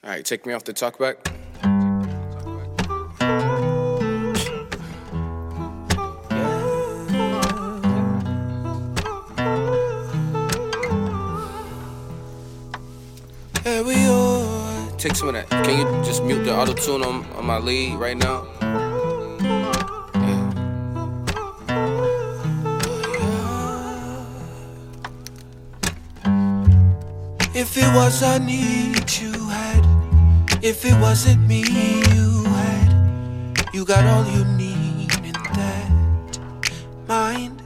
Alright, take me off the talkback. Here we are. Take some of that. Can you just mute the auto-tune on my lead right now? If it was a need you had, if it wasn't me you had, you got all you need in that mind.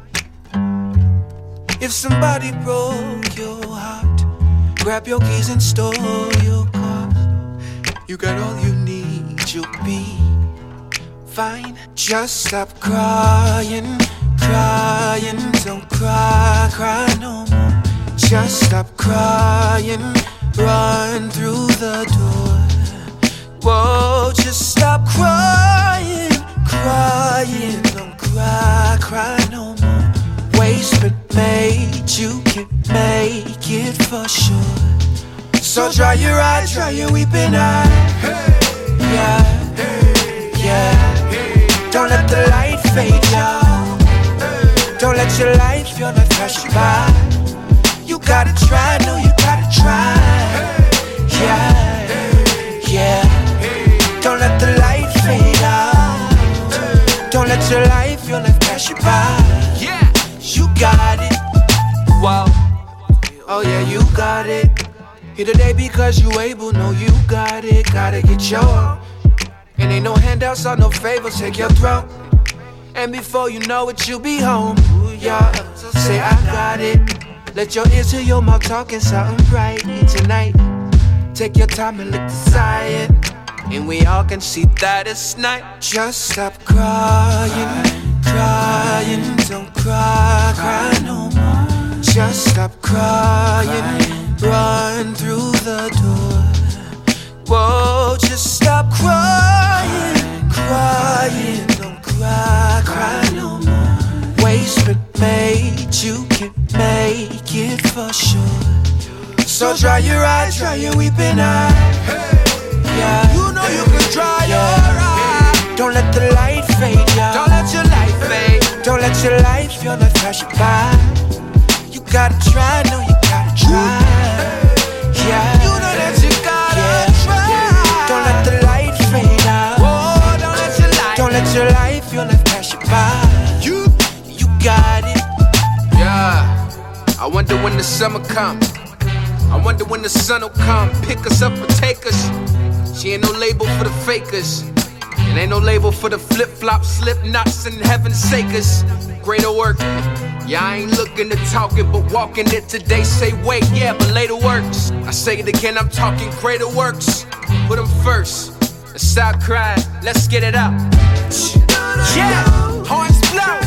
If somebody broke your heart, grab your keys and stole your car, you got all you need, you'll be fine. Just stop crying, crying, don't cry, cry no more. Just stop crying, run through the door. Whoa, just stop crying, crying, don't cry, cry no more. Waste but made, you can make it for sure. So dry your eyes, dry your weeping eye. Yeah, yeah. Don't let the light fade out. Don't let your life feel like flashing by. You gotta try, no, you gotta try. Yeah, yeah. Don't let the light fade out. Don't let your life feel like passing by. Yeah, you got it. Wow. Oh yeah, you got it. Here today because you able, no, you got it. Gotta get your. And ain't no handouts or no favors, take your throat. And before you know it, you'll be home. Ooh, yeah. So say I got it. Let your ears hear your mouth talking something bright tonight. Take your time and look inside, and we all can see that it's night. Just stop crying, crying, don't cry, cry no more. Just stop crying, run through the door. Whoa, just stop crying, crying, don't cry, cry no more. Waste but made, you can make it for sure. So dry your eyes, dry your weeping eye. Yeah, you know you can dry your eyes. Don't let the light fade out. Don't let your light fade. Don't let your life feel like flashing by. You gotta try, no, you gotta try. Yeah, you know that you gotta try. Don't let the light fade out. Oh, don't let your life feel like flashing by. You got it. Yeah, I wonder when the summer comes. I wonder when the sun will come, pick us up or take us. She ain't no label for the fakers. It ain't no label for the flip-flop, slip-knots, and heaven's sakers. Greater work. Yeah, I ain't looking to talk it, but walking it today. Say wait, yeah, but later works. I say it again, I'm talking greater works. Put them first and stop crying. Let's get it up. Yeah, horns blow.